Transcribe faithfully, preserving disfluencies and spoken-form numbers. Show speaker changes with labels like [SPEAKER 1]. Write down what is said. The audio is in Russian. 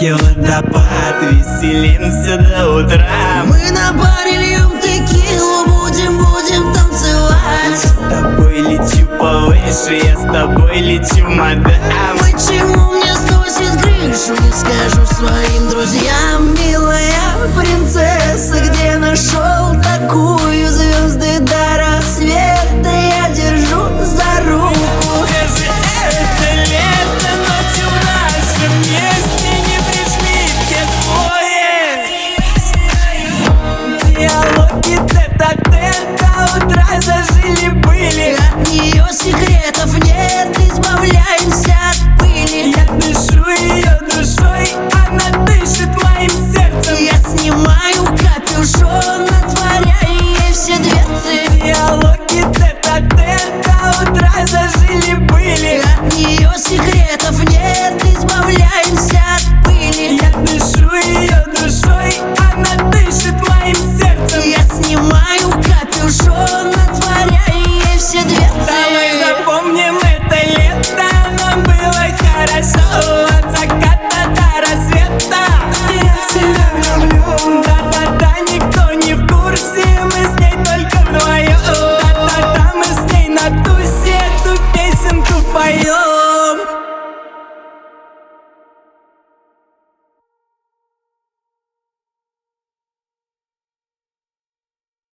[SPEAKER 1] реке водопад, веселимся до утра.
[SPEAKER 2] Мы на баре льем текилу, будем, будем танцевать.
[SPEAKER 1] С тобой лечу повыше, я с тобой лечу, мадам.
[SPEAKER 2] Почему мне сносит крышу, не скажу своим друзьям. Милая принцесса, где нашел такую звезду?